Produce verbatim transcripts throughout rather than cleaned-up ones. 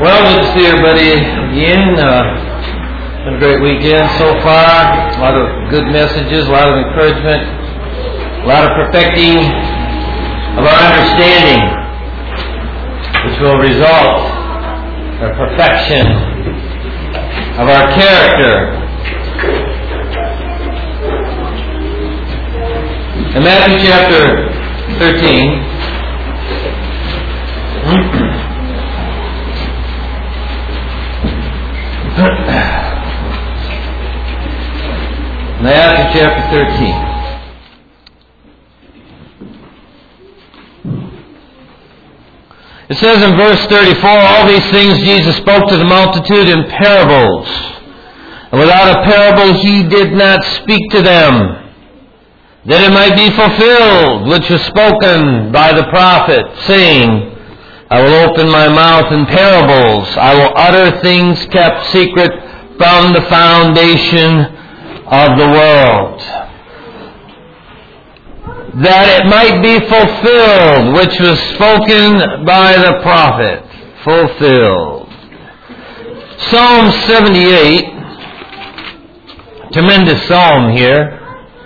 Well, good to see everybody again. Uh, been a great weekend so far. A lot of good messages, a lot of encouragement, a lot of perfecting of our understanding, which will result in the perfection of our character. In Matthew chapter thirteen, Matthew chapter thirteen. It says in verse thirty-four, all these things Jesus spoke to the multitude in parables. And without a parable he did not speak to them, that it might be fulfilled, which was spoken by the prophet, saying, I will open my mouth in parables. I will utter things kept secret from the foundation of the world, that it might be fulfilled, which was spoken by the prophet. Fulfilled. Psalm seventy-eight, tremendous psalm here.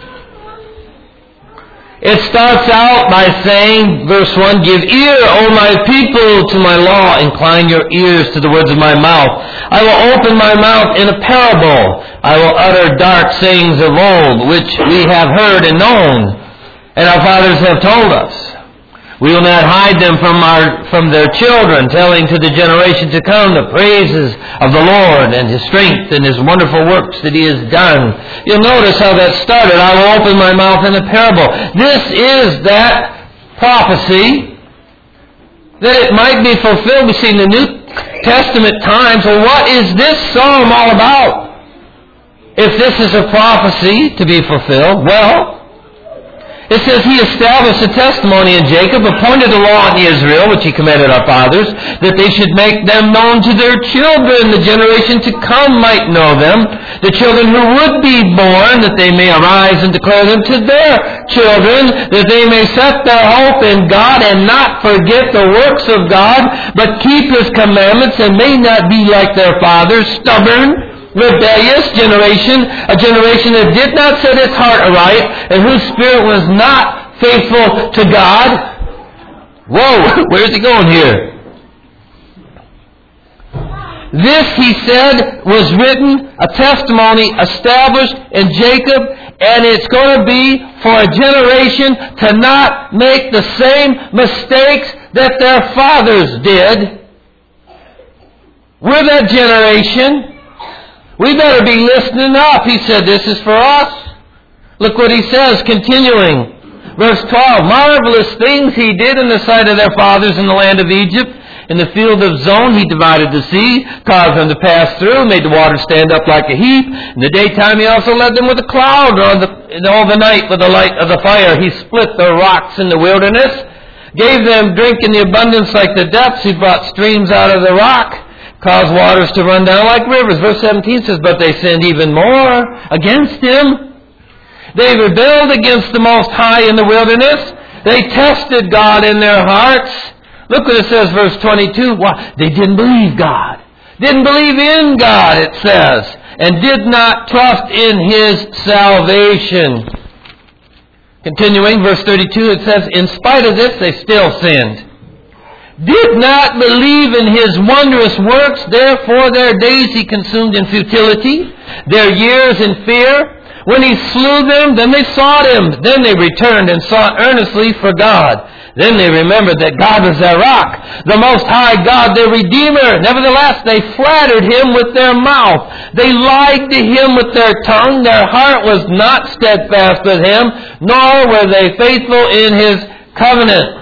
It starts out by saying, verse one, give ear, O my people, to my law. Incline your ears to the words of my mouth. I will open my mouth in a parable. I will utter dark sayings of old, which we have heard and known, and our fathers have told us. We will not hide them from our from their children, telling to the generation to come the praises of the Lord and His strength and His wonderful works that He has done. You'll notice how that started. I will open my mouth in a parable. This is that prophecy that it might be fulfilled. We see in the New Testament times. Well, what is this psalm all about? If this is a prophecy to be fulfilled, well, it says He established a testimony in Jacob, appointed a law in Israel, which He commanded our fathers, that they should make them known to their children, the generation to come might know them, the children who would be born, that they may arise and declare them to their children, that they may set their hope in God and not forget the works of God, but keep His commandments and may not be like their fathers, stubborn, rebellious generation, a generation that did not set its heart aright, and whose spirit was not faithful to God. Whoa, where's he going here? This, he said, was written, a testimony established in Jacob, and it's going to be for a generation to not make the same mistakes that their fathers did. We're that generation. We better be listening up. He said, this is for us. Look what he says, continuing. Verse twelve, marvelous things he did in the sight of their fathers in the land of Egypt. In the field of Zon he divided the sea, caused them to pass through, made the water stand up like a heap. In the daytime he also led them with a cloud, or the, all the night with the light of the fire. He split the rocks in the wilderness, gave them drink in the abundance like the depths. He brought streams out of the rock, caused waters to run down like rivers. Verse seventeen says, but they sinned even more against Him. They rebelled against the Most High in the wilderness. They tested God in their hearts. Look what it says, verse twenty-two. Why? They didn't believe God. Didn't believe in God, it says. And did not trust in His salvation. Continuing, verse thirty-two, it says, in spite of this, they still sinned. Did not believe in His wondrous works, therefore their days He consumed in futility, their years in fear. When He slew them, then they sought Him. Then they returned and sought earnestly for God. Then they remembered that God was their rock, the Most High God, their Redeemer. Nevertheless, they flattered Him with their mouth. They lied to Him with their tongue. Their heart was not steadfast with Him, nor were they faithful in His covenant.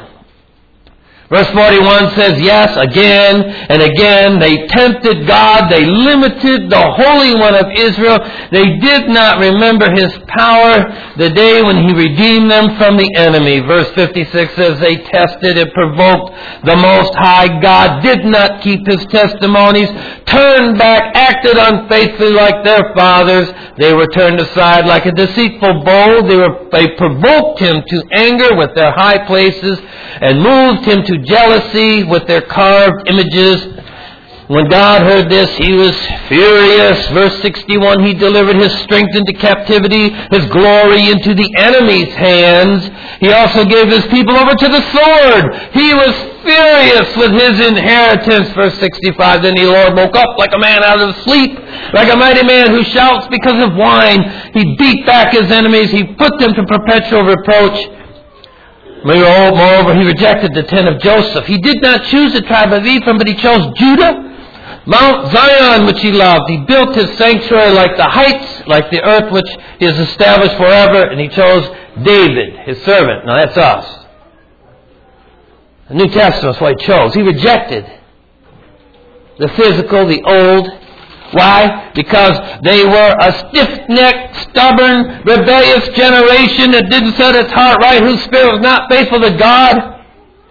Verse forty-one says, yes, again and again they tempted God. They limited the Holy One of Israel. They did not remember His power the day when He redeemed them from the enemy. Verse fifty-six says, they tested and provoked the Most High God, did not keep His testimonies, turned back, acted unfaithfully like their fathers. They were turned aside like a deceitful bow. They, were, they provoked Him to anger with their high places and moved Him to jealousy with their carved images. When God heard this, He was furious. Verse sixty-one, He delivered His strength into captivity, His glory into the enemy's hands. He also gave His people over to the sword. He was furious with His inheritance. Verse sixty-five, then the Lord woke up like a man out of sleep, like a mighty man who shouts because of wine. He beat back His enemies. He put them to perpetual reproach. Moreover, He rejected the tent of Joseph. He did not choose the tribe of Ephraim, but He chose Judah. Mount Zion, which He loved. He built His sanctuary like the heights, like the earth which He has established forever. And He chose David, His servant. Now that's us. The New Testament is what He chose. He rejected the physical, the old. Why? Because they were a stiff-necked, stubborn, rebellious generation that didn't set its heart right, whose spirit was not faithful to God.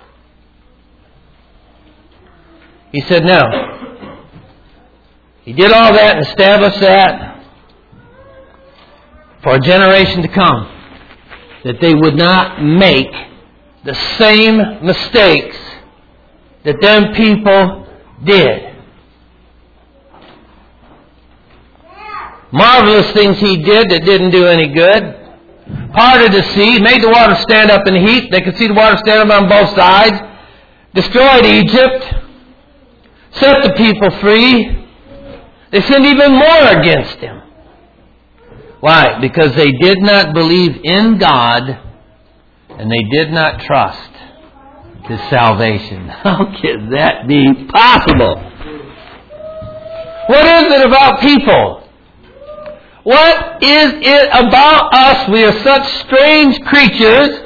He said, no. He did all that and established that for a generation to come, that they would not make the same mistakes that them people did. Marvelous things He did that didn't do any good. Parted the sea, made the water stand up in heat. They could see the water stand up on both sides. Destroyed Egypt. Set the people free. They sinned even more against Him. Why? Because they did not believe in God and they did not trust His salvation. How can that be possible? What is it about people? What is it about us? We are such strange creatures.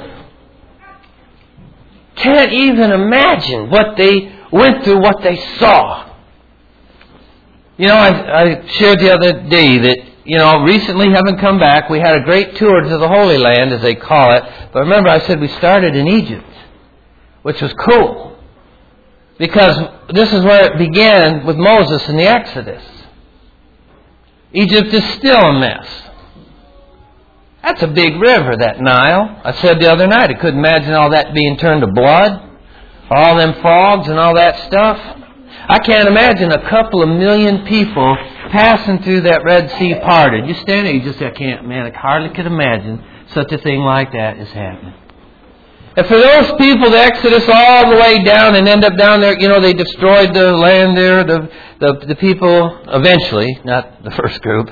Can't even imagine what they went through, what they saw. You know, I, I shared the other day that, you know, recently having come back, we had a great tour to the Holy Land, as they call it. But remember, I said we started in Egypt, which was cool. Because this is where it began with Moses in the Exodus. Egypt is still a mess. That's a big river, that Nile. I said the other night, I couldn't imagine all that being turned to blood. All them frogs and all that stuff. I can't imagine a couple of million people passing through that Red Sea parted. You stand there, you just say, I can't, man, I hardly could imagine such a thing like that is happening. And for those people, the Exodus all the way down and end up down there, you know, they destroyed the land there, the, the, the people eventually, not the first group,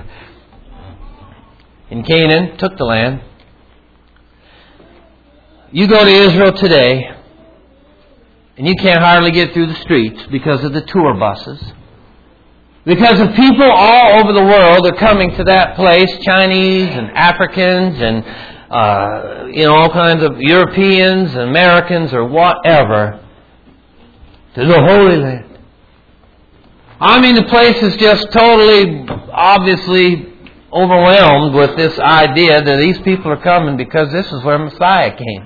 in Canaan, took the land. You go to Israel today, and you can't hardly get through the streets because of the tour buses. Because of people all over the world are coming to that place, Chinese and Africans and, uh, you know, all kinds of Europeans and Americans or whatever, to the Holy Land. I mean, the place is just totally, obviously overwhelmed with this idea that these people are coming because this is where Messiah came.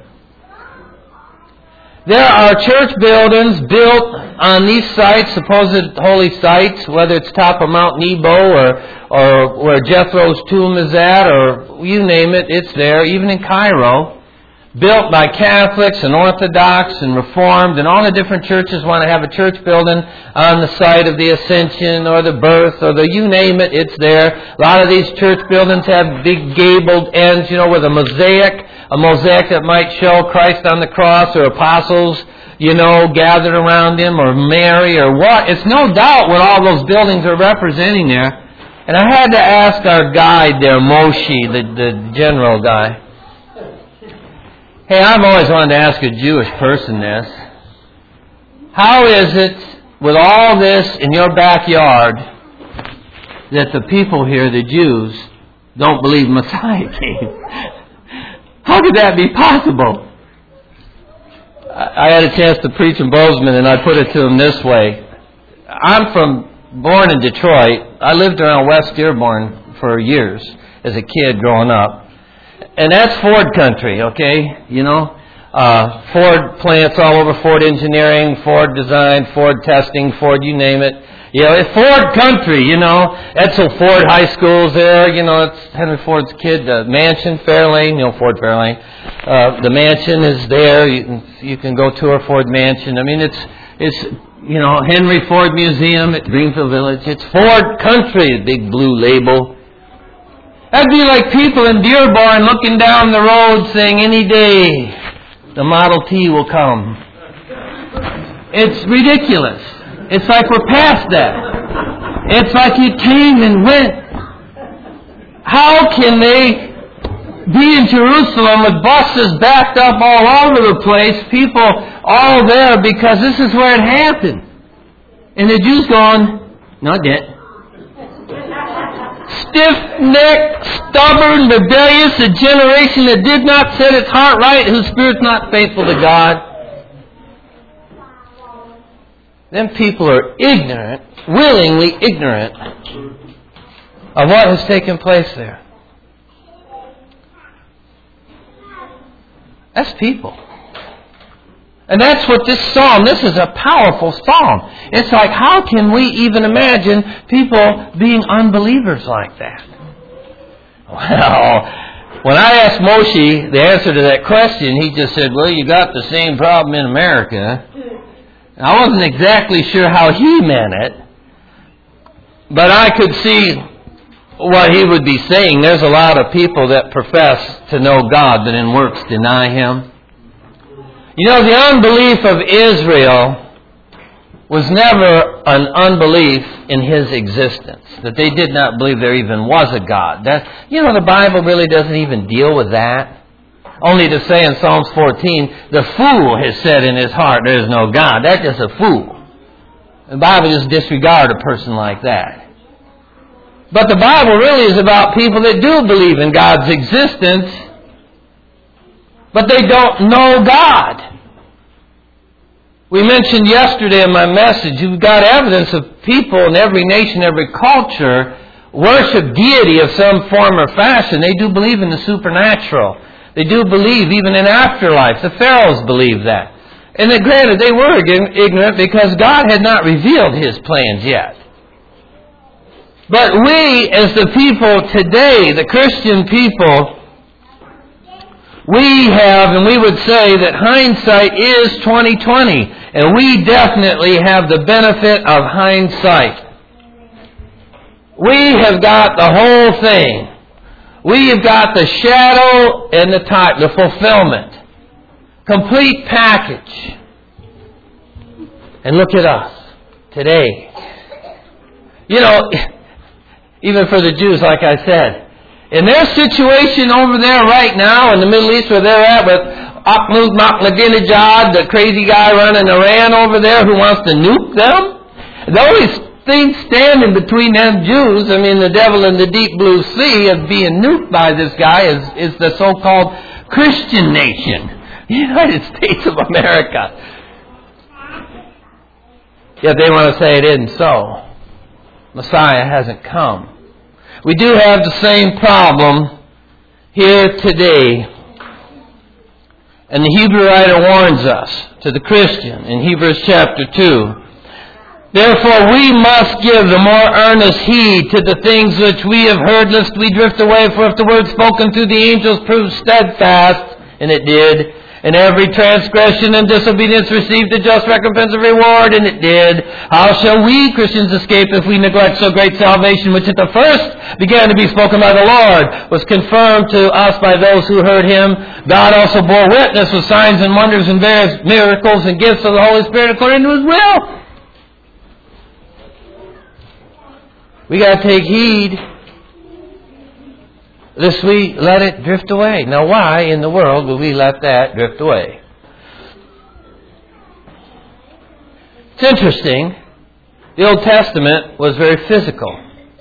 There are church buildings built on these sites, supposed holy sites, whether it's top of Mount Nebo or, or where Jethro's tomb is at, or you name it, it's there, even in Cairo, built by Catholics and Orthodox and Reformed, and all the different churches want to have a church building on the site of the Ascension or the birth or the you name it, it's there. A lot of these church buildings have big gabled ends, you know, with a mosaic, a mosaic that might show Christ on the cross or apostles, you know, gathered around Him, or Mary or what. It's no doubt what all those buildings are representing there. And I had to ask our guide there, Moshe, the, the general guy. Hey, I've always wanted to ask a Jewish person this. How is it, with all this in your backyard, that the people here, the Jews, don't believe Messiah came? How could that be possible? I had a chance to preach in Bozeman, and I put it to him this way. I'm from, born in Detroit. I lived around West Dearborn for years as a kid growing up. And that's Ford country, okay? You know, uh, Ford plants all over, Ford engineering, Ford design, Ford testing, Ford you name it. You know, it's Ford country, you know. Edsel Ford High School's there, you know, it's Henry Ford's kid, the mansion, Fairlane, you know, Ford Fairlane. Uh, the mansion is there. You can, you can go tour Ford Mansion. I mean, it's, it's you know, Henry Ford Museum at Greenfield Village. It's Ford Country, the big blue label. That'd be like people in Dearborn looking down the road saying, any day the Model T will come. It's ridiculous. It's like we're past that. It's like it came and went. How can they be in Jerusalem with buses backed up all over the place, people all there, because this is where it happened? And the Jews going, not yet. Stiff-necked, stubborn, rebellious, a generation that did not set its heart right, whose spirit's not faithful to God. Them people are ignorant, willingly ignorant of what has taken place there. That's people. And that's what this psalm, this is a powerful psalm. It's like, how can we even imagine people being unbelievers like that? Well, when I asked Moshe the answer to that question, he just said, well, you got the same problem in America. I wasn't exactly sure how he meant it, but I could see what he would be saying. There's a lot of people that profess to know God, but in works deny Him. You know, the unbelief of Israel was never an unbelief in His existence, that they did not believe there even was a God. That, you know, the Bible really doesn't even deal with that. Only to say in Psalms fourteen, the fool has said in his heart, there is no God. That's just a fool. The Bible just disregards a person like that. But the Bible really is about people that do believe in God's existence, but they don't know God. We mentioned yesterday in my message, you've got evidence of people in every nation, every culture, worship deity of some form or fashion. They do believe in the supernatural. They do believe even in afterlife. The Pharaohs believed that. And then, granted, they were ignorant because God had not revealed His plans yet. But we, as the people today, the Christian people, we have, and we would say that hindsight is twenty twenty. And we definitely have the benefit of hindsight. We have got the whole thing. We have got the shadow and the type, the fulfillment. Complete package. And look at us today. You know, even for the Jews, like I said, in their situation over there right now in the Middle East where they're at with Ahmadinejad, the crazy guy running Iran over there who wants to nuke them, the only thing standing between them Jews, I mean the devil in the deep blue sea of being nuked by this guy is, is the so-called Christian nation, the United States of America. Yet they want to say it isn't so. Messiah hasn't come. We do have the same problem here today. And the Hebrew writer warns us to the Christian in Hebrews chapter two. Therefore we must give the more earnest heed to the things which we have heard, lest we drift away. For if the word spoken through the angels proved steadfast, and it did, and every transgression and disobedience received a just recompense of reward, and it did, how shall we Christians escape if we neglect so great salvation, which at the first began to be spoken by the Lord, was confirmed to us by those who heard Him? God also bore witness with signs and wonders and various miracles and gifts of the Holy Spirit according to His will. We got to take heed lest we let it drift away. Now, why in the world will we let that drift away? It's interesting. The Old Testament was very physical.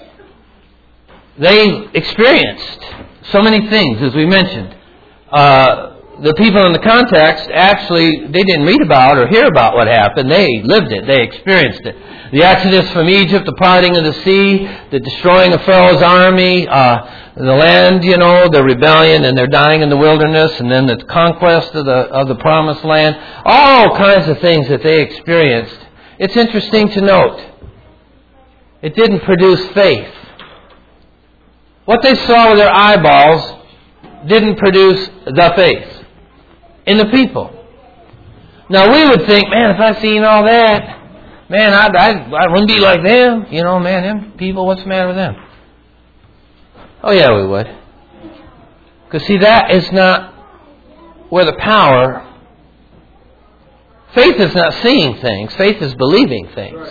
They experienced so many things, as we mentioned. Uh, the people in the context, actually, they didn't read about or hear about what happened. They lived it. They experienced it. The exodus from Egypt, the parting of the sea, the destroying of Pharaoh's army, uh, the land, you know, the rebellion, and they're dying in the wilderness, and then the conquest of the of the promised land. All kinds of things that they experienced. It's interesting to note, it didn't produce faith. What they saw with their eyeballs didn't produce the faith in the people. Now we would think, man, if I've seen all that, Man, I, I, I wouldn't be like them. You know, man, them people, what's the matter with them? Oh, yeah, we would. Because, see, that is not where the power... Faith is not seeing things. Faith is believing things.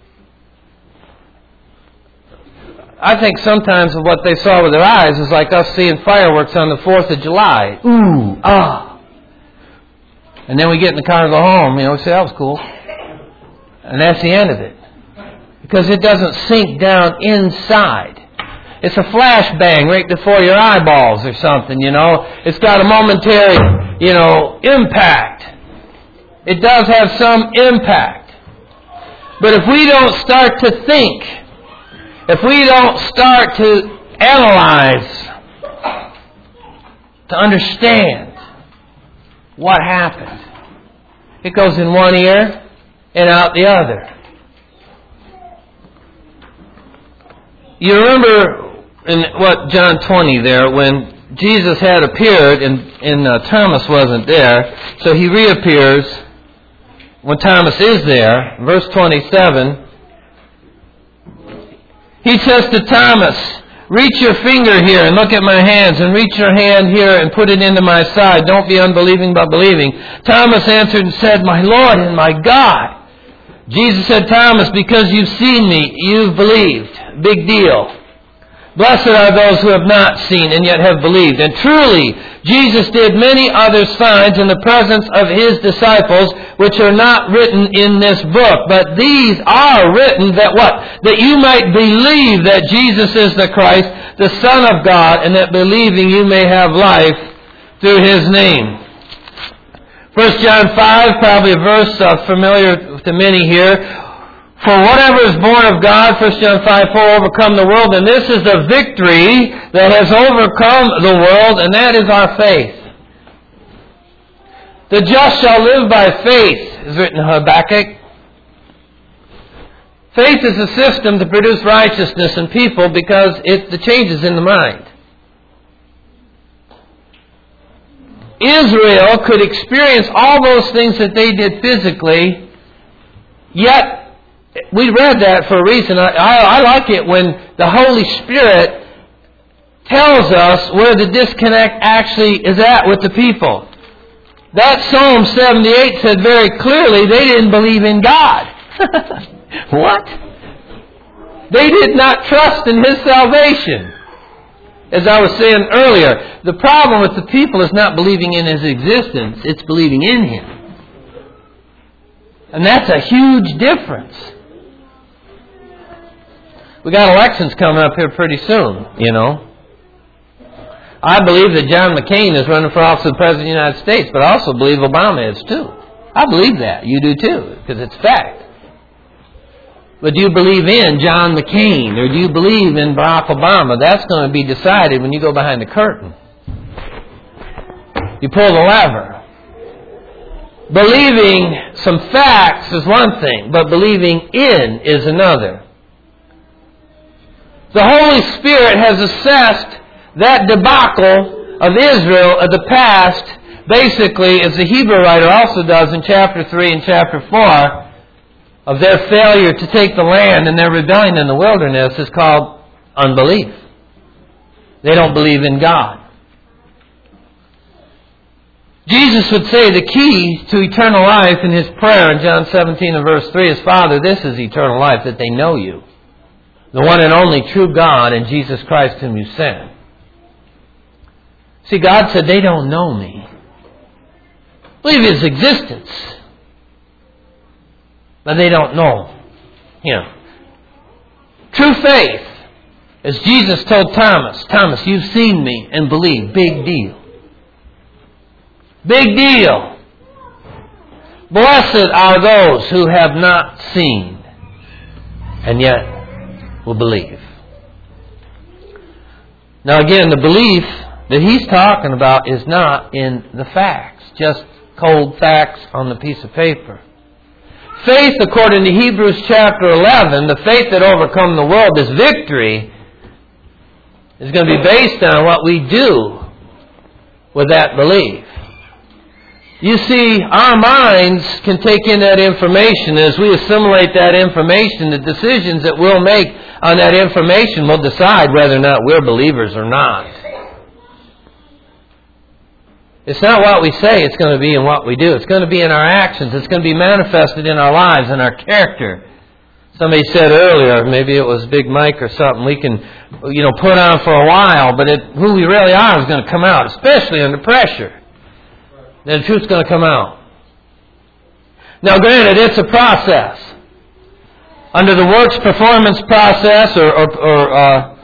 I think sometimes what they saw with their eyes is like us seeing fireworks on the fourth of July. Ooh, ah. And then we get in the car and go home. You know, we say, that was cool. And that's the end of it. Because it doesn't sink down inside. It's a flashbang right before your eyeballs or something, you know. It's got a momentary, you know, impact. It does have some impact. But if we don't start to think, if we don't start to analyze, to understand what happened, it goes in one ear and out the other. You remember in what John twenty there, when Jesus had appeared and, and uh, Thomas wasn't there, so he reappears when Thomas is there. Verse twenty-seven, he says to Thomas, reach your finger here and look at my hands, and reach your hand here and put it into my side. Don't be unbelieving but believing. Thomas answered and said, my Lord and my God. Jesus said, Thomas, because you've seen me, you've believed. Big deal. Blessed are those who have not seen and yet have believed. And truly, Jesus did many other signs in the presence of His disciples, which are not written in this book. But these are written that what? That you might believe that Jesus is the Christ, the Son of God, and that believing you may have life through His name. First John five, probably a verse uh, familiar to many here. For whatever is born of God, First John five four, overcome the world. And this is the victory that has overcome the world, and that is our faith. The just shall live by faith, is written in Habakkuk. Faith is a system to produce righteousness in people because it's the changes in the mind. Israel could experience all those things that they did physically, yet we read that for a reason. I, I, I like it when the Holy Spirit tells us where the disconnect actually is at with the people. That Psalm seventy-eight said very clearly they didn't believe in God. What? They did not trust in His salvation. As I was saying earlier, the problem with the people is not believing in His existence, it's believing in Him. And that's a huge difference. We got elections coming up here pretty soon, you know. I believe that John McCain is running for office of President of the United States, but I also believe Obama is too. I believe that. You do too, because it's fact. But do you believe in John McCain, or do you believe in Barack Obama? That's going to be decided when you go behind the curtain. You pull the lever. Believing some facts is one thing, but believing in is another. The Holy Spirit has assessed that debacle of Israel of the past, basically, as the Hebrew writer also does in chapter three and chapter four, of their failure to take the land and their rebellion in the wilderness is called unbelief. They don't believe in God. Jesus would say the key to eternal life in His prayer in John seventeen and verse three is, Father, this is eternal life, that they know You, the one and only true God, and Jesus Christ whom You sent. See, God said, they don't know Me. Believe His existence, but they don't know Him. True faith, as Jesus told Thomas, Thomas, you've seen Me and believe. Big deal. Big deal. Blessed are those who have not seen and yet will believe. Now again, the belief that he's talking about is not in the facts, just cold facts on the piece of paper. Faith, according to Hebrews chapter eleven, the faith that overcomes the world, this victory, is going to be based on what we do with that belief. You see, our minds can take in that information. As we assimilate that information, the decisions that we'll make on that information will decide whether or not we're believers or not. It's not what we say, it's going to be in what we do. It's going to be in our actions. It's going to be manifested in our lives and our character. Somebody said earlier, maybe it was Big Mike or something, we can, you know, put on for a while, but it, who we really are is going to come out, especially under pressure. Then the truth's going to come out. Now, granted, it's a process. Under the works performance process or, or, or uh,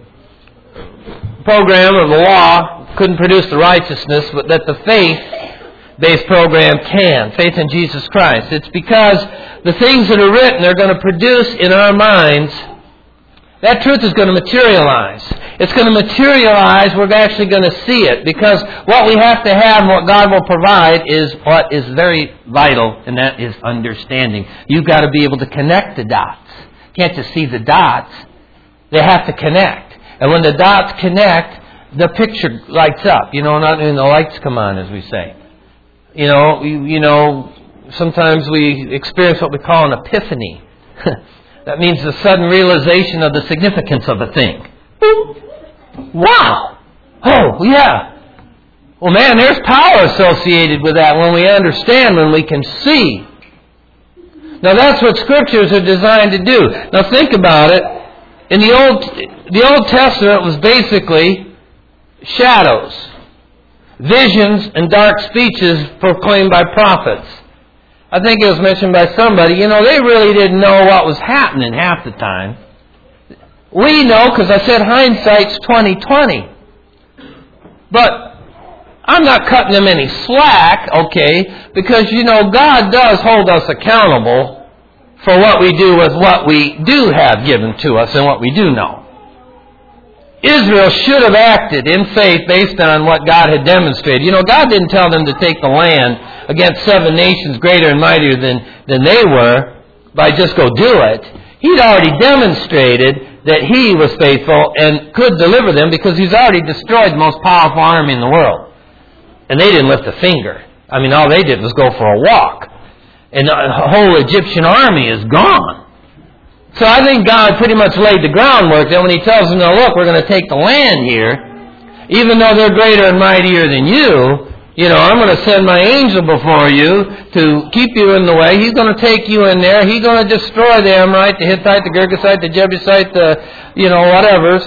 program of the law, couldn't produce the righteousness, but that the faith-based program can. Faith in Jesus Christ. It's because the things that are written are going to produce in our minds, that truth is going to materialize. It's going to materialize. We're actually going to see it. Because what we have to have and what God will provide is what is very vital, and that is understanding. You've got to be able to connect the dots. You can't just see the dots. They have to connect. And when the dots connect, the picture lights up. You know, not when the lights come on, as we say. You know, you, you know, sometimes we experience what we call an epiphany. That means the sudden realization of the significance of a thing. Wow! Oh, yeah. Well, man, there's power associated with that when we understand, when we can see. Now, that's what Scriptures are designed to do. Now, think about it. In the Old, the Old Testament was basically shadows, visions, and dark speeches proclaimed by prophets. I think it was mentioned by somebody, you know, they really didn't know what was happening half the time. We know because I said hindsight's twenty twenty. But I'm not cutting them any slack, okay, because, you know, God does hold us accountable for what we do with what we do have given to us and what we do know. Israel should have acted in faith based on what God had demonstrated. You know, God didn't tell them to take the land against seven nations greater and mightier than, than they were by just go do it. He'd already demonstrated that He was faithful and could deliver them because He's already destroyed the most powerful army in the world. And they didn't lift a finger. I mean, all they did was go for a walk. And the whole Egyptian army is gone. So I think God pretty much laid the groundwork that when He tells them, now look, we're going to take the land here, even though they're greater and mightier than you, you know, I'm going to send my angel before you to keep you in the way. He's going to take you in there. He's going to destroy the Amorite, the Hittite, the Girgashite, the Jebusite, the, you know, whatever's.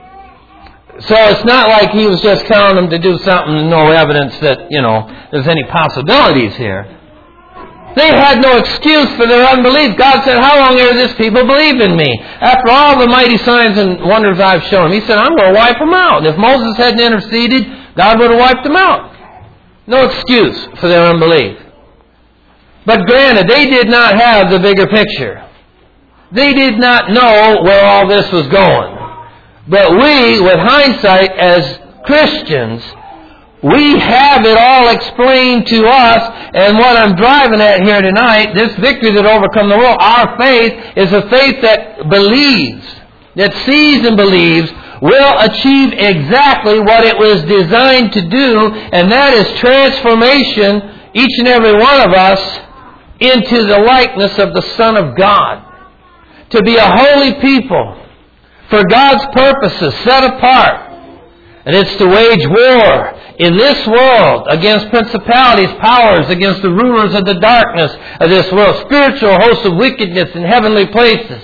So it's not like He was just telling them to do something and no evidence that, you know, there's any possibilities here. They had no excuse for their unbelief. God said, how long ere this people believe in me? After all the mighty signs and wonders I've shown them. He said, I'm going to wipe them out. And if Moses hadn't interceded, God would have wiped them out. No excuse for their unbelief. But granted, they did not have the bigger picture. They did not know where all this was going. But we, with hindsight as Christians, we have it all explained to us, and what I'm driving at here tonight, this victory that overcome the world, our faith is a faith that believes, that sees and believes, will achieve exactly what it was designed to do, and that is transformation, each and every one of us, into the likeness of the Son of God. To be a holy people, for God's purposes, set apart. And it's to wage war in this world against principalities, powers, against the rulers of the darkness of this world, spiritual hosts of wickedness in heavenly places.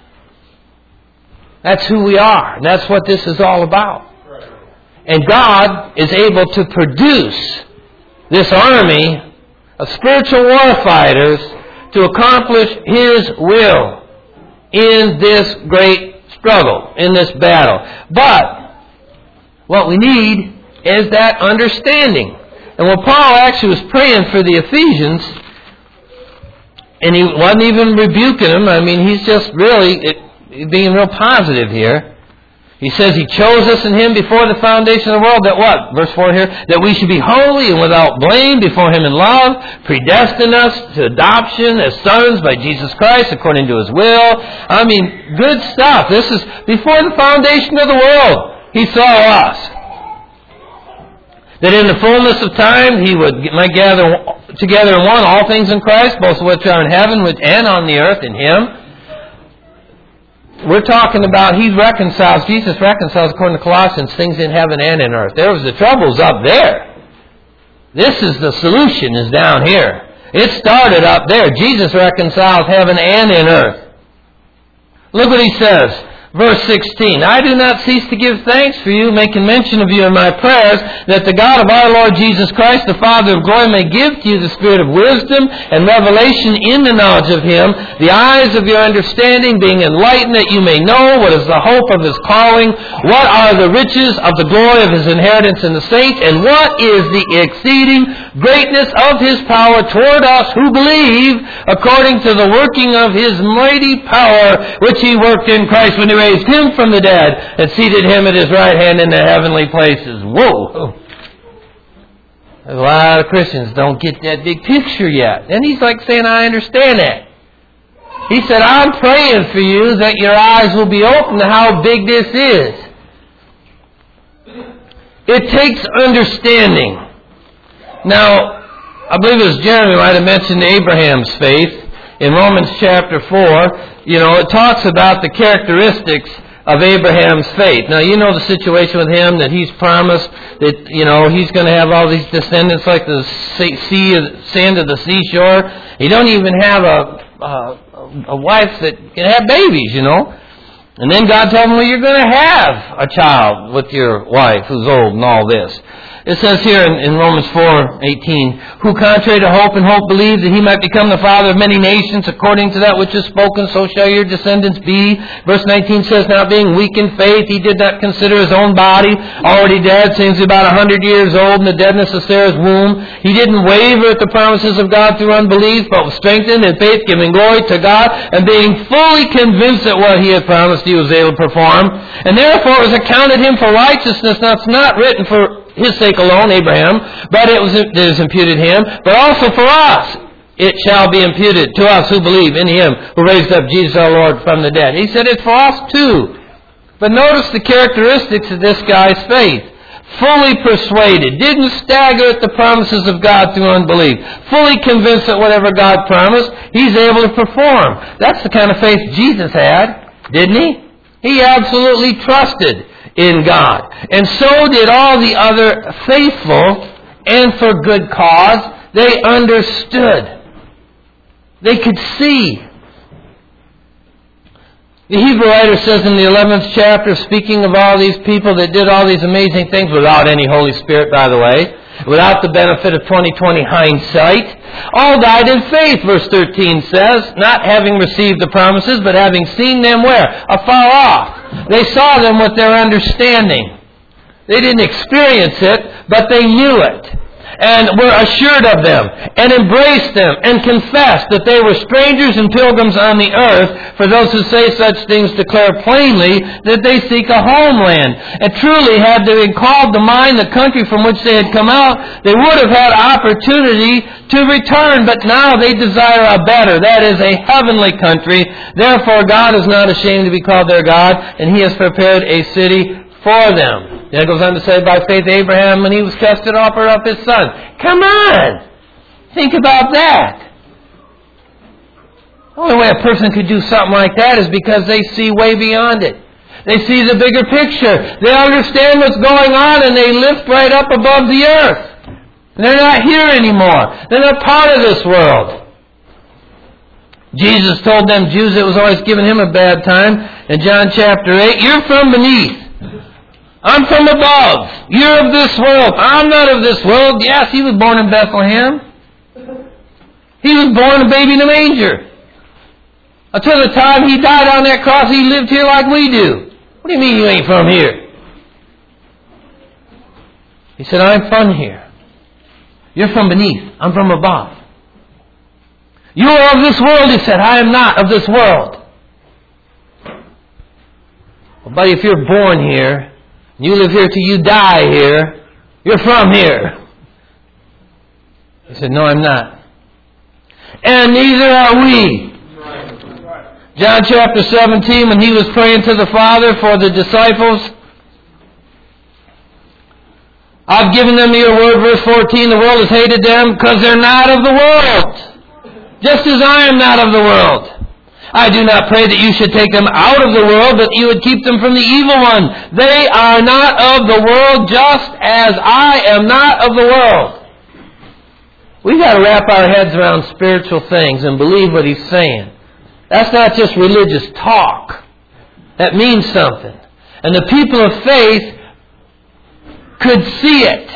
That's who we are. And that's what this is all about. And God is able to produce this army of spiritual warfighters to accomplish His will in this great struggle, in this battle. But what we need is that understanding. And when Paul actually was praying for the Ephesians, and he wasn't even rebuking them, I mean, he's just really being real positive here. He says He chose us in Him before the foundation of the world, that what? Verse four here, that we should be holy and without blame before Him in love, predestined us to adoption as sons by Jesus Christ according to His will. I mean, good stuff. This is before the foundation of the world. He saw us. That in the fullness of time He would might gather together in one all things in Christ, both which are in heaven and on the earth in Him. We're talking about He reconciles, Jesus reconciles, according to Colossians, things in heaven and in earth. There was the troubles up there. This is the solution, is down here. It started up there. Jesus reconciles heaven and in earth. Look what He says. Verse sixteen, I do not cease to give thanks for you, making mention of you in my prayers, that the God of our Lord Jesus Christ, the Father of glory, may give to you the spirit of wisdom and revelation in the knowledge of Him, the eyes of your understanding being enlightened, that you may know what is the hope of His calling, what are the riches of the glory of His inheritance in the saints, and what is the exceeding greatness of His power toward us who believe, according to the working of His mighty power, which He worked in Christ when He raised Him from the dead and seated Him at His right hand in the heavenly places. Whoa! A lot of Christians don't get that big picture yet. And He's like saying, I understand that. He said, I'm praying for you that your eyes will be open to how big this is. It takes understanding. Now, I believe it was Jeremy might have mentioned Abraham's faith. In Romans chapter four, you know, it talks about the characteristics of Abraham's faith. Now, you know the situation with him, that he's promised that, you know, he's going to have all these descendants like the sea, sand of the seashore. He don't even have a, a, a wife that can have babies, you know. And then God told him, well, you're going to have a child with your wife who's old and all this. It says here in, in Romans four eighteen, who contrary to hope and hope believed that he might become the father of many nations, according to that which is spoken, so shall your descendants be. Verse nineteen says, not being weak in faith, he did not consider his own body already dead, seems about a hundred years old, in the deadness of Sarah's womb. He didn't waver at the promises of God through unbelief, but was strengthened in faith, giving glory to God, and being fully convinced that what he had promised he was able to perform. And therefore it was accounted him for righteousness. Now it's not written for his sake alone, Abraham, but it was, it was imputed him, but also for us. It shall be imputed to us who believe in Him who raised up Jesus our Lord from the dead. He said it's for us too. But notice the characteristics of this guy's faith. Fully persuaded, didn't stagger at the promises of God through unbelief, fully convinced that whatever God promised, He's able to perform. That's the kind of faith Jesus had, didn't He? He absolutely trusted in God. And so did all the other faithful, and for good cause. They understood. They could see. The Hebrew writer says in the eleventh chapter, speaking of all these people that did all these amazing things without any Holy Spirit, by the way, without the benefit of twenty twenty hindsight, all died in faith, verse thirteen says, not having received the promises, but having seen them where? Afar off. They saw them with their understanding. They didn't experience it, but they knew it, and were assured of them, and embraced them, and confessed that they were strangers and pilgrims on the earth. For those who say such things declare plainly that they seek a homeland. And truly, had they called to mind the country from which they had come out, they would have had opportunity to return. But now they desire a better, that is, a heavenly country. Therefore, God is not ashamed to be called their God, and He has prepared a city for them. Then it goes on to say, by faith Abraham, when he was tested, offered up his son. Come on! Think about that. The only way a person could do something like that is because they see way beyond it. They see the bigger picture. They understand what's going on, and they lift right up above the earth. And they're not here anymore. They're not part of this world. Jesus told them Jews that was always giving Him a bad time in John chapter eight, you're from beneath. I'm from above. You're of this world. I'm not of this world. Yes, He was born in Bethlehem. He was born a baby in a manger. Until the time He died on that cross, He lived here like we do. What do you mean you ain't from here? He said, I'm from here. You're from beneath. I'm from above. You are of this world, He said. I am not of this world. Well, buddy, if you're born here, you live here till you die here, you're from here. He said, no, I'm not. And neither are we. John chapter seventeen, when He was praying to the Father for the disciples, I've given them your word, verse fourteen, the world has hated them because they're not of the world, just as I am not of the world. I do not pray that you should take them out of the world, but you would keep them from the evil one. They are not of the world, just as I am not of the world. We've got to wrap our heads around spiritual things and believe what he's saying. That's not just religious talk. That means something. And the people of faith could see it.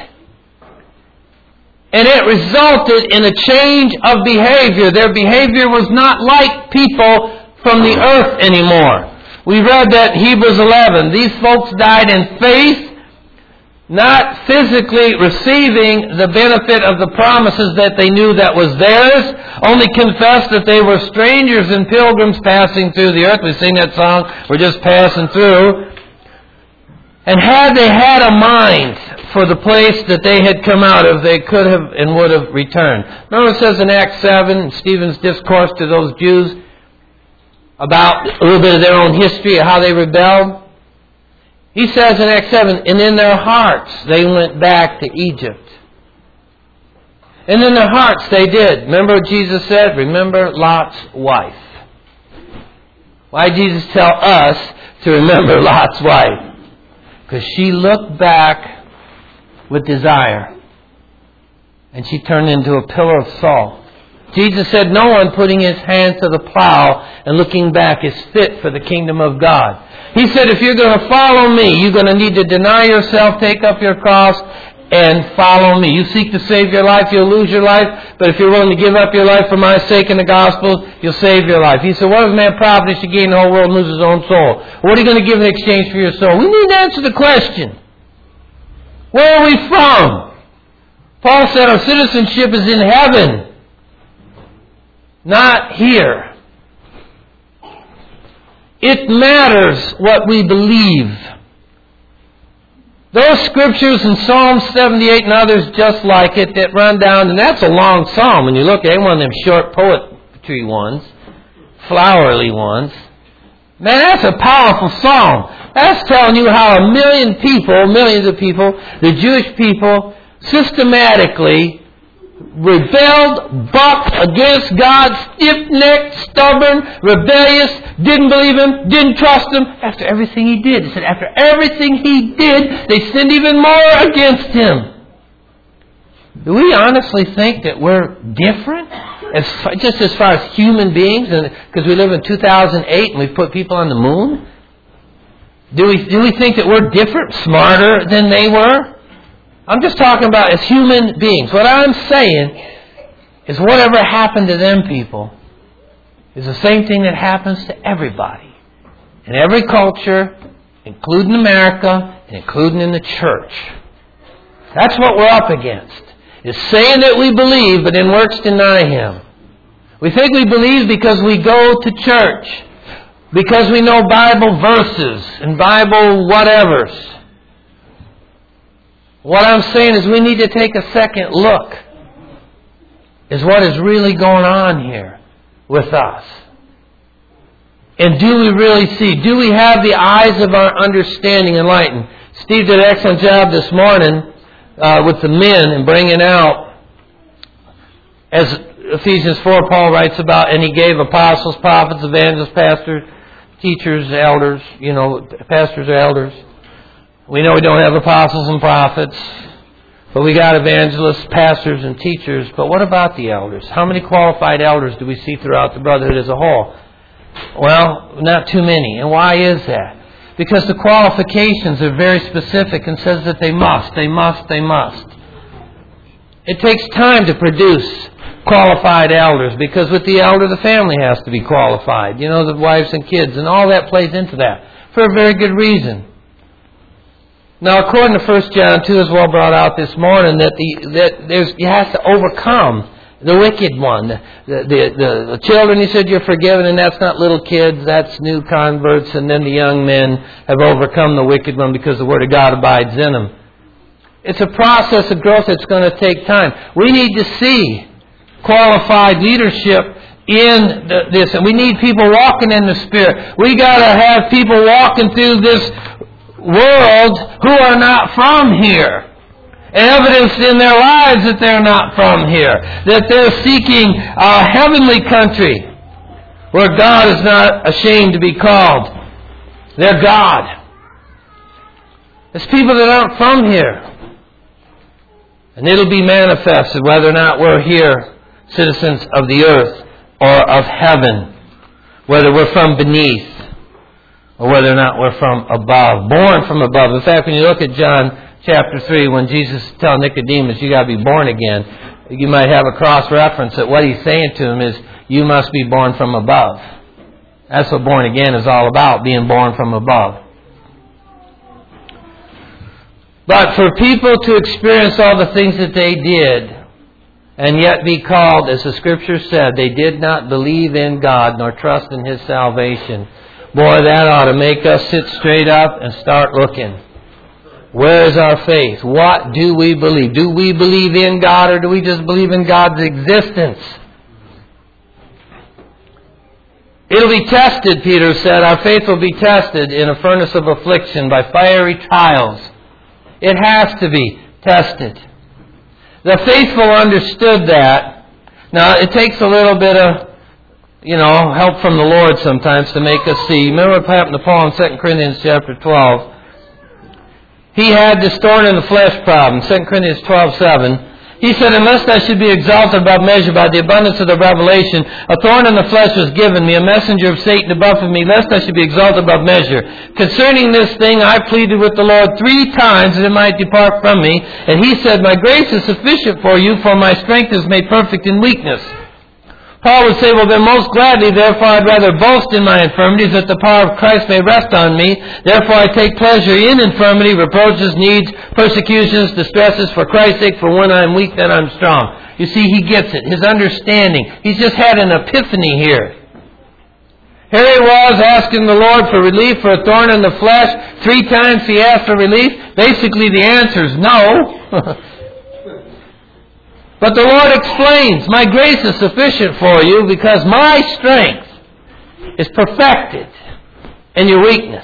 And it resulted in a change of behavior. Their behavior was not like people from the earth anymore. We read that in Hebrews eleven. These folks died in faith, not physically receiving the benefit of the promises that they knew that was theirs, only confessed that they were strangers and pilgrims passing through the earth. We sing that song, we're just passing through. And had they had a mind for the place that they had come out of, they could have and would have returned. Remember it says in Acts seven, Stephen's discourse to those Jews about a little bit of their own history, of how they rebelled. He says in Acts seven, and in their hearts they went back to Egypt. And in their hearts they did. Remember what Jesus said? Remember Lot's wife. Why did Jesus tell us to remember Lot's wife? Because she looked back with desire. And she turned into a pillar of salt. Jesus said, no one putting his hand to the plow and looking back is fit for the kingdom of God. He said, if you're going to follow me, you're going to need to deny yourself, take up your cross, and follow me. You seek to save your life, you'll lose your life. But if you're willing to give up your life for my sake in the gospel, you'll save your life. He said, what does man profit if he gain the whole world and lose his own soul? What are you going to give in exchange for your soul? We need to answer the question. Where are we from? Paul said our citizenship is in heaven, not here. It matters what we believe. Those scriptures in Psalm seventy-eight and others just like it that run down, and that's a long psalm when you look at it, one of them short poetry ones, flowery ones. Man, that's a powerful psalm. That's telling you how a million people, millions of people, the Jewish people, systematically rebelled, bucked against God, stiff-necked, stubborn, rebellious, didn't believe Him, didn't trust Him, after everything He did. He said, after everything He did, they sinned even more against Him. Do we honestly think that we're different? As far, just as far as human beings, because we live in two thousand eight and we put people on the moon? Do we, do we think that we're different, smarter than they were? I'm just talking about as human beings. What I'm saying is whatever happened to them people is the same thing that happens to everybody. In every culture, including America, and including in the church. That's what we're up against. Is saying that we believe, but in works deny Him. We think we believe because we go to church. Because we know Bible verses and Bible whatevers. What I'm saying is we need to take a second look. Is what is really going on here with us. And do we really see? Do we have the eyes of our understanding enlightened? Steve did an excellent job this morning uh, with the men and bringing out, as Ephesians four, Paul writes about, and he gave apostles, prophets, evangelists, pastors, teachers, elders, you know, pastors or elders. We know we don't have apostles and prophets, but we got evangelists, pastors, and teachers. But what about the elders? How many qualified elders do we see throughout the brotherhood as a whole? Well, not too many. And why is that? Because the qualifications are very specific and says that they must, they must, they must. It takes time to produce qualified elders, because with the elder, the family has to be qualified. You know, the wives and kids, and all that plays into that for a very good reason. Now, according to First John two, as well brought out this morning, that the that there's you have to overcome the wicked one. The, the, the, the children, he said, you're forgiven, and that's not little kids, that's new converts, and then the young men have overcome the wicked one because the Word of God abides in them. It's a process of growth that's going to take time. We need to see qualified leadership in the, this, and we need people walking in the Spirit. We got to have people walking through this world who are not from here. Evidence in their lives that they're not from here. That they're seeking a heavenly country where God is not ashamed to be called their God. It's people that aren't from here. And it'll be manifested whether or not we're here, citizens of the earth or of heaven. Whether we're from beneath or whether or not we're from above. Born from above. In fact, when you look at John chapter three, when Jesus is telling Nicodemus, you got to be born again, you might have a cross-reference that what he's saying to him is, you must be born from above. That's what born again is all about, being born from above. But for people to experience all the things that they did, and yet be called, as the Scripture said, they did not believe in God nor trust in His salvation. Boy, that ought to make us sit straight up and start looking. Where is our faith? What do we believe? Do we believe in God, or do we just believe in God's existence? It'll be tested, Peter said. Our faith will be tested in a furnace of affliction by fiery trials. It has to be tested. The faithful understood that. Now, it takes a little bit of, you know, help from the Lord sometimes to make us see. Remember what happened to Paul in Second Corinthians chapter twelve? He had this thorn in the flesh problem. Second Corinthians twelve seven. He said, unless I should be exalted above measure by the abundance of the revelation, a thorn in the flesh was given me, a messenger of Satan to buffet me, lest I should be exalted above measure. Concerning this thing, I pleaded with the Lord three times that it might depart from me. And He said, my grace is sufficient for you, for my strength is made perfect in weakness. Paul would say, well, then most gladly, therefore, I'd rather boast in my infirmities, that the power of Christ may rest on me. Therefore, I take pleasure in infirmity, reproaches, needs, persecutions, distresses, for Christ's sake, for when I'm weak, then I'm strong. You see, he gets it. His understanding. He's just had an epiphany here. Here he was asking the Lord for relief for a thorn in the flesh. Three times he asked for relief. Basically, the answer is no. But the Lord explains, my grace is sufficient for you because my strength is perfected in your weakness.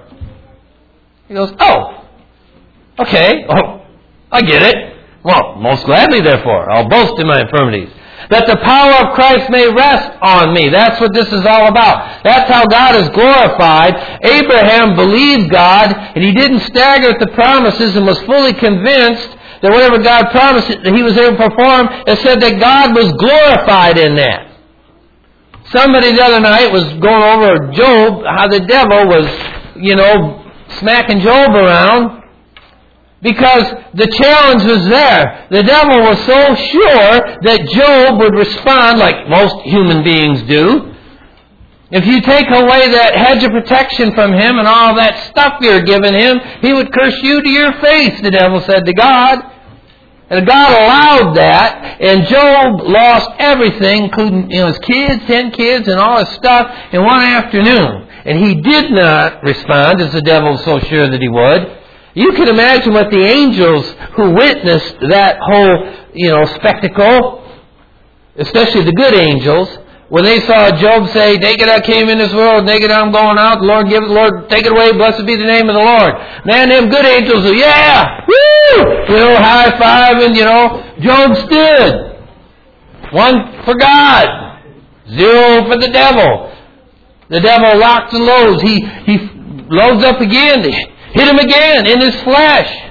He goes, oh, okay, oh, I get it. Well, most gladly, therefore, I'll boast in my infirmities, that the power of Christ may rest on me. That's what this is all about. That's how God is glorified. Abraham believed God, and he didn't stagger at the promises and was fully convinced that whatever God promised that he was able to perform, it said that God was glorified in that. Somebody the other night was going over Job, how the devil was, you know, smacking Job around because the challenge was there. The devil was so sure that Job would respond like most human beings do. If you take away that hedge of protection from him and all that stuff you're giving him, he would curse you to your face, the devil said to God. And God allowed that, and Job lost everything, including, you know, his kids, ten kids, and all his stuff in one afternoon. And he did not respond, as the devil was so sure that he would. You can imagine what the angels who witnessed that whole, you know, spectacle, especially the good angels, when they saw Job say, naked I came in this world, naked I'm going out, the Lord give it, the Lord take it away, blessed be the name of the Lord. Man, them good angels are, yeah, woo, you know, high five, and you know, Job stood. One for God, zero for the devil. The devil rocks and loads. He, he loads up again, hit him again in his flesh.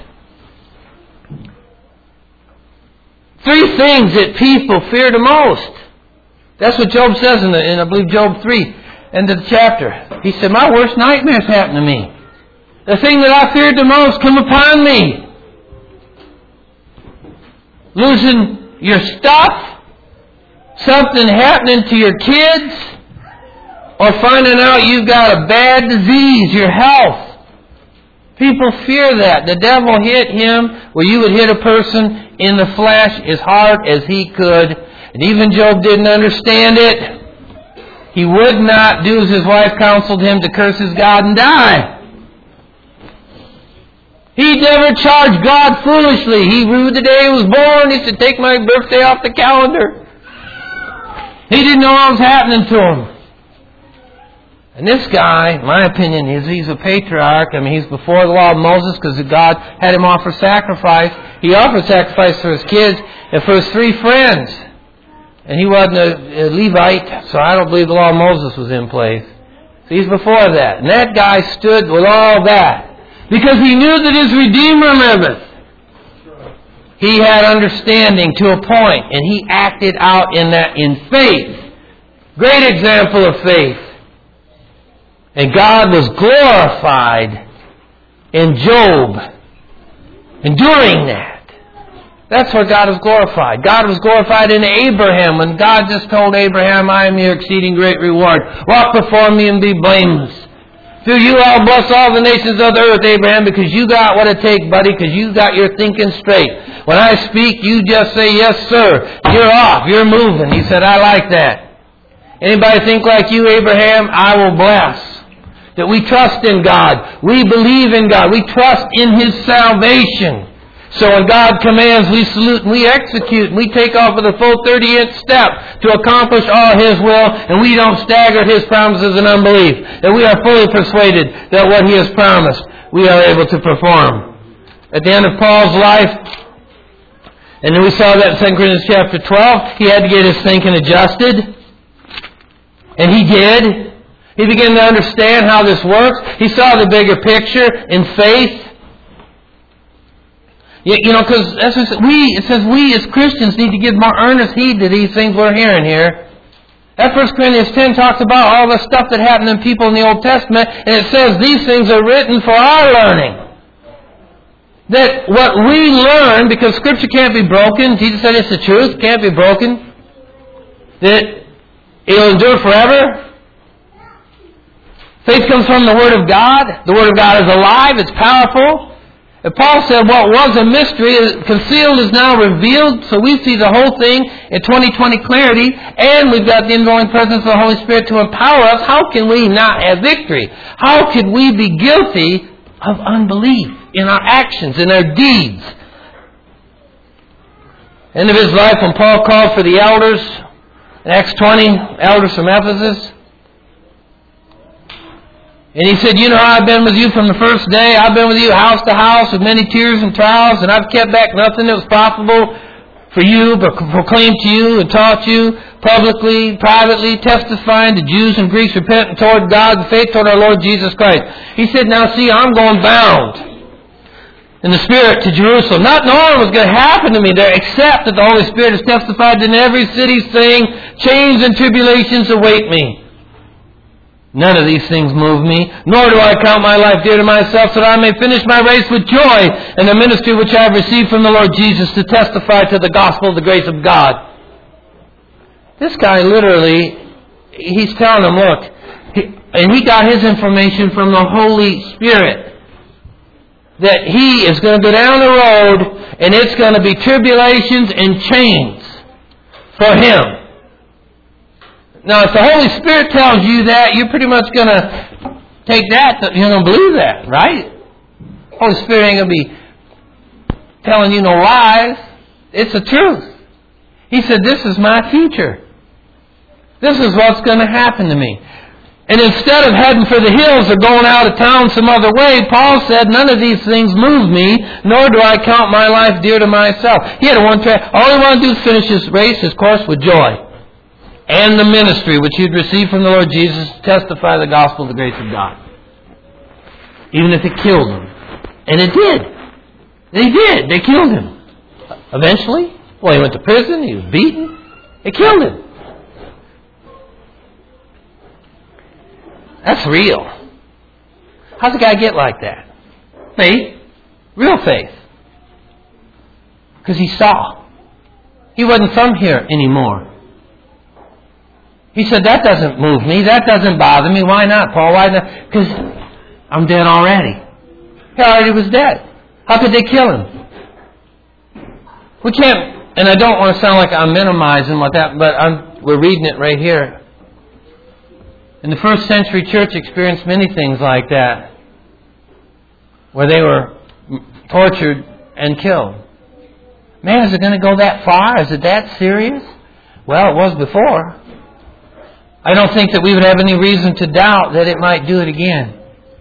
Three things that people fear the most. That's what Job says in, the, in I believe, Job three, end of the chapter. He said, my worst nightmares happened to me. The thing that I feared the most come upon me. Losing your stuff, something happening to your kids, or finding out you've got a bad disease, your health. People fear that. The devil hit him where you would hit a person in the flesh as hard as he could. And even Job didn't understand it. He would not do as his wife counseled him to curse his God and die. He never charged God foolishly. He knew the day he was born. He said, take my birthday off the calendar. He didn't know what was happening to him. And this guy, my opinion, is he's a patriarch. I mean, he's before the law of Moses because God had him offer sacrifice. He offered sacrifice for his kids and for his three friends. And he wasn't a, a Levite, so I don't believe the law of Moses was in place. So he's before that. And that guy stood with all that because he knew that his Redeemer liveth. He had understanding to a point, and he acted out in that in faith. Great example of faith. And God was glorified in Job. And during that, that's where God was glorified. God was glorified in Abraham when God just told Abraham, I am your exceeding great reward. Walk before me and be blameless. Through you I'll bless all the nations of the earth, Abraham, because you got what it takes, buddy, because you got your thinking straight. When I speak, you just say, yes, sir. You're off. You're moving. He said, I like that. Anybody think like you, Abraham? I will bless. That we trust in God. We believe in God. We trust in His salvation. So when God commands, we salute and we execute. And we take off with a full thirty-inch step to accomplish all His will. And we don't stagger at His promises in unbelief. And we are fully persuaded that what He has promised, we are able to perform. At the end of Paul's life, and then we saw that in Second Corinthians chapter twelve, he had to get his thinking adjusted. And he did. He began to understand how this works. He saw the bigger picture in faith. You, you know, because that's what we, it says we as Christians need to give more earnest heed to these things we're hearing here. That First Corinthians ten talks about all the stuff that happened in people in the Old Testament, and it says these things are written for our learning. That what we learn, because Scripture can't be broken, Jesus said it's the truth, can't be broken, that it'll endure forever. Faith comes from the Word of God. The Word of God is alive. It's powerful. And Paul said what was a mystery, concealed, is now revealed. So we see the whole thing in twenty twenty clarity. And we've got the indwelling presence of the Holy Spirit to empower us. How can we not have victory? How could we be guilty of unbelief in our actions, in our deeds? End of his life, when Paul called for the elders, in Acts twenty, elders from Ephesus. And he said, you know, I've been with you from the first day. I've been with you house to house with many tears and trials, and I've kept back nothing that was profitable for you, but proclaimed to you and taught you publicly, privately, testifying to Jews and Greeks, repenting toward God and faith toward our Lord Jesus Christ. He said, now see, I'm going bound in the Spirit to Jerusalem, not knowing what's going to happen to me there, except that the Holy Spirit has testified in every city, saying, chains and tribulations await me. None of these things move me, nor do I count my life dear to myself, so that I may finish my race with joy in the ministry which I have received from the Lord Jesus to testify to the gospel of the grace of God. This guy literally, he's telling them, look, he, and he got his information from the Holy Spirit, that he is going to go down the road and it's going to be tribulations and chains for him. Now, if the Holy Spirit tells you that, you're pretty much going to take that, you're going to believe that, right? The Holy Spirit ain't going to be telling you no lies. It's the truth. He said, this is my future. This is what's going to happen to me. And instead of heading for the hills or going out of town some other way, Paul said, none of these things move me, nor do I count my life dear to myself. He had a one track. All he wanted to do is finish his race, his course, with joy. And the ministry which he'd received from the Lord Jesus to testify the gospel of the grace of God. Even if it killed him. And it did. They did. They killed him. Eventually. Well, he went to prison. He was beaten. They killed him. That's real. How's a guy get like that? Faith. Real faith. Because he saw. He wasn't from here anymore. He said, that doesn't move me. That doesn't bother me. Why not, Paul? Why not? Because I'm dead already. He already was dead. How could they kill him? We can't, and I don't want to sound like I'm minimizing what that, but I'm, we're reading it right here. And the first century church experienced many things like that, where they were tortured and killed. Man, is it going to go that far? Is it that serious? Well, it was before. I don't think that we would have any reason to doubt that it might do it again.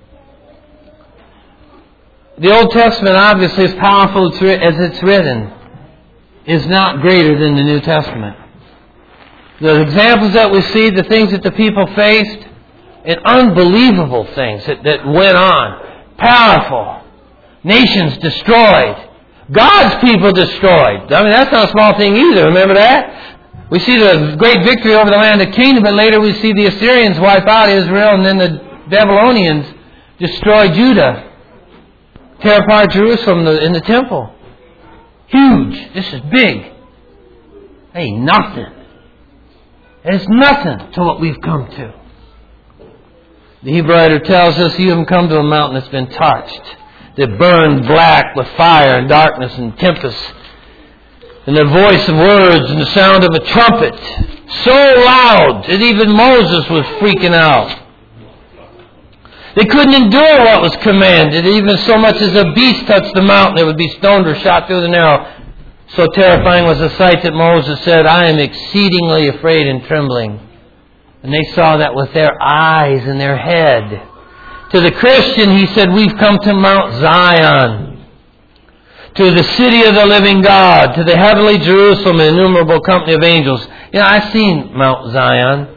The Old Testament, obviously, as powerful as it's written, is not greater than the New Testament. The examples that we see, the things that the people faced, and unbelievable things that, that went on. Powerful. Nations destroyed. God's people destroyed. I mean, that's not a small thing either. Remember that? We see the great victory over the land of Canaan, but later we see the Assyrians wipe out Israel, and then the Babylonians destroy Judah. Tear apart Jerusalem in the temple. Huge. This is big. Ain't nothing. It's nothing to what we've come to. The Hebrew writer tells us you haven't come to a mountain that's been touched, that burned black with fire and darkness and tempest, and the voice of words and the sound of a trumpet, so loud that even Moses was freaking out. They couldn't endure what was commanded. Even so much as a beast touched the mountain, it would be stoned or shot through the arrow. So terrifying was the sight that Moses said, I am exceedingly afraid and trembling. And they saw that with their eyes and their head. To the Christian, he said, we've come to Mount Zion, to the city of the living God, to the heavenly Jerusalem, an innumerable company of angels. You know, I've seen Mount Zion.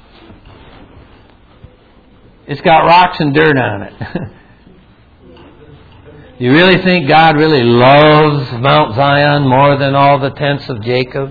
It's got rocks and dirt on it. Do you really think God really loves Mount Zion more than all the tents of Jacob?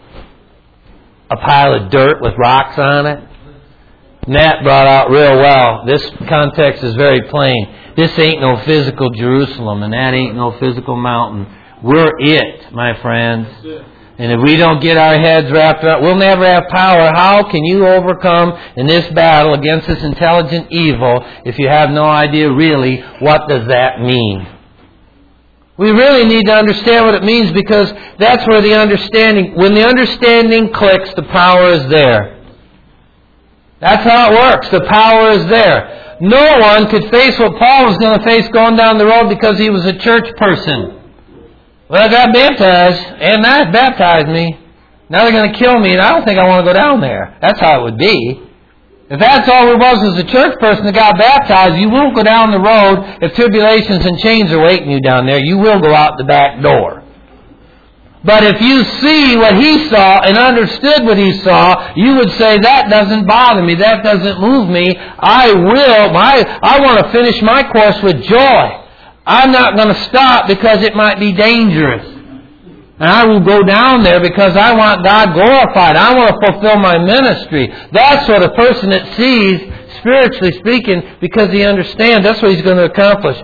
A pile of dirt with rocks on it? Matt brought out real well. This context is very plain. This ain't no physical Jerusalem, and that ain't no physical mountain. We're it, my friends. And if we don't get our heads wrapped up, we'll never have power. How can you overcome in this battle against this intelligent evil if you have no idea really what does that mean? We really need to understand what it means, because that's where the understanding, when the understanding clicks, the power is there. That's how it works. The power is there. No one could face what Paul was going to face going down the road because he was a church person. Well, I got baptized, and that baptized me. Now they're going to kill me, and I don't think I want to go down there. That's how it would be. If that's all it was as a church person that got baptized, you won't go down the road if tribulations and chains are waiting you down there. You will go out the back door. But if you see what he saw and understood what he saw, you would say, that doesn't bother me. That doesn't move me. I will. My, I want to finish my course with joy. I'm not going to stop because it might be dangerous. And I will go down there because I want God glorified. I want to fulfill my ministry. That sort of person that sees, spiritually speaking, because he understands, that's what he's going to accomplish.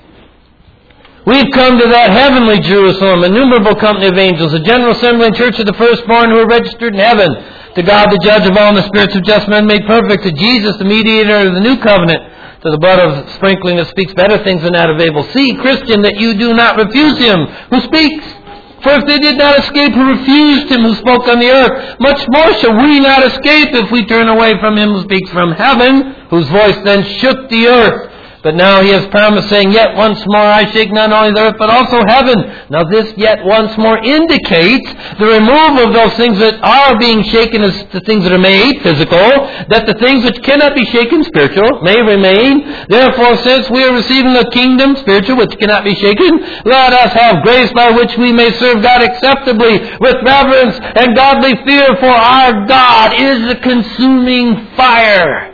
We've come to that heavenly Jerusalem, innumerable company of angels, a general assembly and church of the firstborn who are registered in heaven, to God the judge of all, and the spirits of just men made perfect, to Jesus the mediator of the new covenant, to the blood of sprinkling that speaks better things than that of Abel. See, Christian, that you do not refuse him who speaks. For if they did not escape who refused him who spoke on the earth, much more shall we not escape if we turn away from him who speaks from heaven, whose voice then shook the earth. But now he has promised, saying, yet once more I shake not only the earth, but also heaven. Now this yet once more indicates the removal of those things that are being shaken as the things that are made, physical, that the things which cannot be shaken, spiritual, may remain. Therefore, since we are receiving a kingdom, spiritual, which cannot be shaken, let us have grace by which we may serve God acceptably, with reverence and godly fear, for our God is a consuming fire.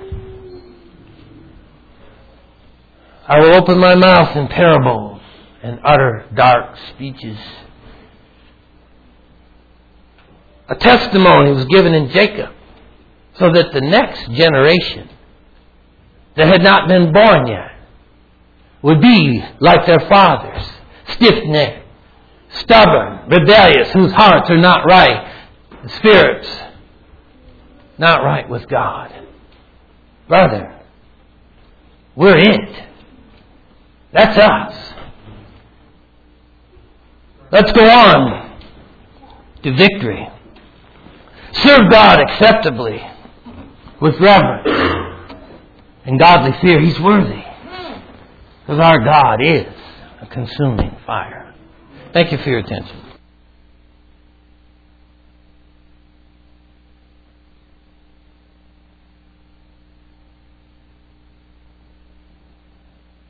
I will open my mouth in parables and utter dark speeches. A testimony was given in Jacob so that the next generation that had not been born yet would be like their fathers, stiff-necked, stubborn, rebellious, whose hearts are not right, spirits not right with God. Brother, we're it. That's us. Let's go on to victory. Serve God acceptably with reverence and godly fear. He's worthy. Because our God is a consuming fire. Thank you for your attention.